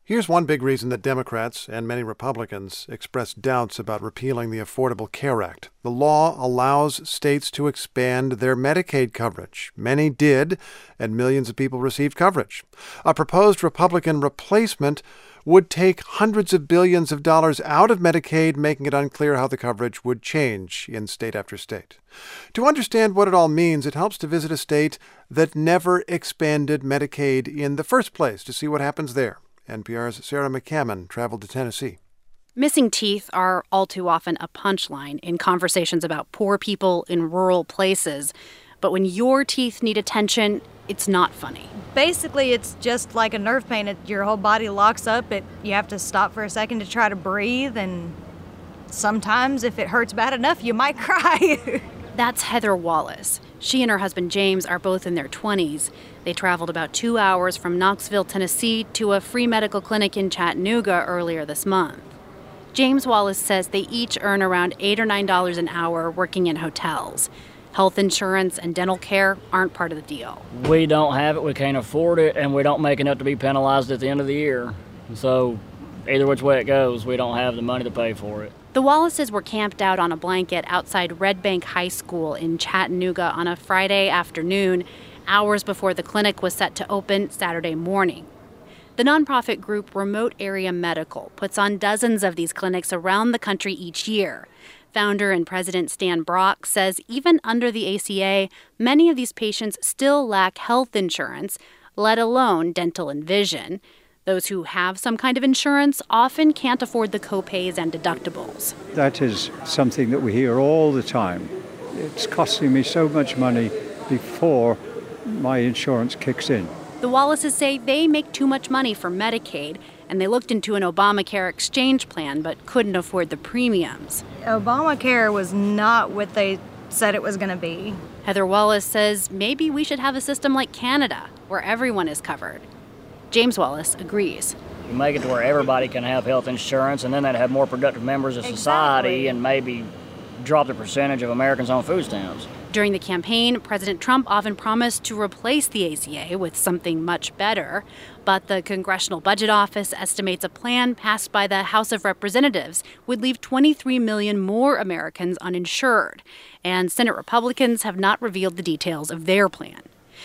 Here's one big reason that Democrats and many Republicans express doubts about repealing the Affordable Care Act. The law allows states to expand their Medicaid coverage. Many did, and millions of people received coverage. A proposed Republican replacement would take hundreds of billions of dollars out of Medicaid, making it unclear how the coverage would change in state after state. To understand what it all means, it helps to visit a state that never expanded Medicaid in the first place to see what happens there. NPR's Sarah McCammon traveled to Tennessee. Missing teeth are all too often a punchline in conversations about poor people in rural places. But when your teeth need attention, it's not funny. Basically, it's just like a nerve pain. Your whole body locks up. You have to stop for a second to try to breathe. And sometimes, if it hurts bad enough, you might cry. That's Heather Wallace. She and her husband James are both in their 20s. They traveled about 2 hours from Knoxville, Tennessee, to a free medical clinic in Chattanooga earlier this month. James Wallace says they each earn around $8 or $9 an hour working in hotels. Health insurance and dental care aren't part of the deal. We don't have it, we can't afford it, and we don't make enough to be penalized at the end of the year. So either which way it goes, we don't have the money to pay for it. The Wallaces were camped out on a blanket outside Red Bank High School in Chattanooga on a Friday afternoon, hours before the clinic was set to open Saturday morning. The nonprofit group Remote Area Medical puts on dozens of these clinics around the country each year. Founder and president Stan Brock says even under the ACA, many of these patients still lack health insurance, let alone dental and vision. Those who have some kind of insurance often can't afford the copays and deductibles. That is something that we hear all the time. It's costing me so much money before my insurance kicks in. The Wallaces say they make too much money for Medicaid, and they looked into an Obamacare exchange plan but couldn't afford the premiums. Obamacare was not what they said it was going to be. Heather Wallace says maybe we should have a system like Canada, where everyone is covered. James Wallace agrees. You make it to where everybody can have health insurance, and then they'd have more productive members of society and maybe drop the percentage of Americans on food stamps. During the campaign, President Trump often promised to replace the ACA with something much better. But the Congressional Budget Office estimates a plan passed by the House of Representatives would leave 23 million more Americans uninsured. And Senate Republicans have not revealed the details of their plan.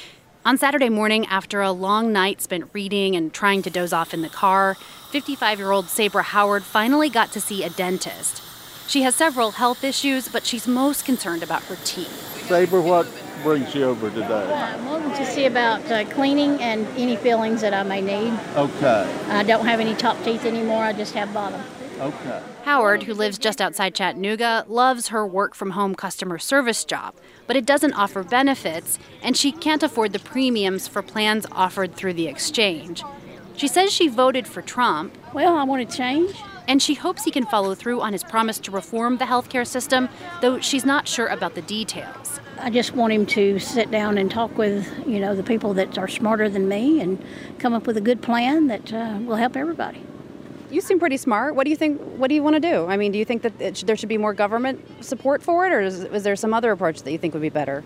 On Saturday morning, after a long night spent reading and trying to doze off in the car, 55-year-old Sabra Howard finally got to see a dentist. She has several health issues, but she's most concerned about her teeth. Sabra, what brings you over today? I'm wanting to see about cleaning and any fillings that I may need. Okay. I don't have any top teeth anymore. I just have bottom. Okay. Howard, who lives just outside Chattanooga, loves her work-from-home customer service job, but it doesn't offer benefits, and she can't afford the premiums for plans offered through the exchange. She says she voted for Trump. Well, I want to change. And she hopes he can follow through on his promise to reform the healthcare system, though she's not sure about the details. I just want him to sit down and talk with, the people that are smarter than me and come up with a good plan that will help everybody. You seem pretty smart. What do you think? What do you want to do? I mean, do you think that there should be more government support for it, or is there some other approach that you think would be better?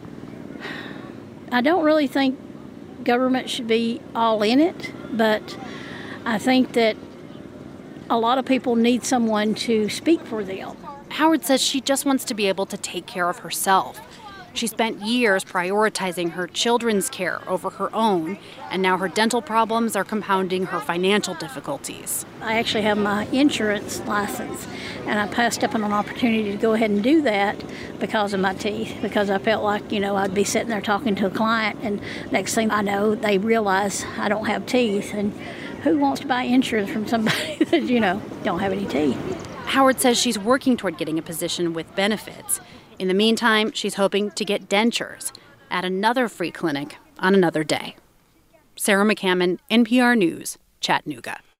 I don't really think government should be all in it, but I think that a lot of people need someone to speak for them. Howard says she just wants to be able to take care of herself. She spent years prioritizing her children's care over her own, and now her dental problems are compounding her financial difficulties. I actually have my insurance license, and I passed up on an opportunity to go ahead and do that because of my teeth, because I felt like, I'd be sitting there talking to a client, and next thing I know, they realize I don't have teeth, and who wants to buy insurance from somebody that, don't have any teeth? Howard says she's working toward getting a position with benefits. In the meantime, she's hoping to get dentures at another free clinic on another day. Sarah McCammon, NPR News, Chattanooga.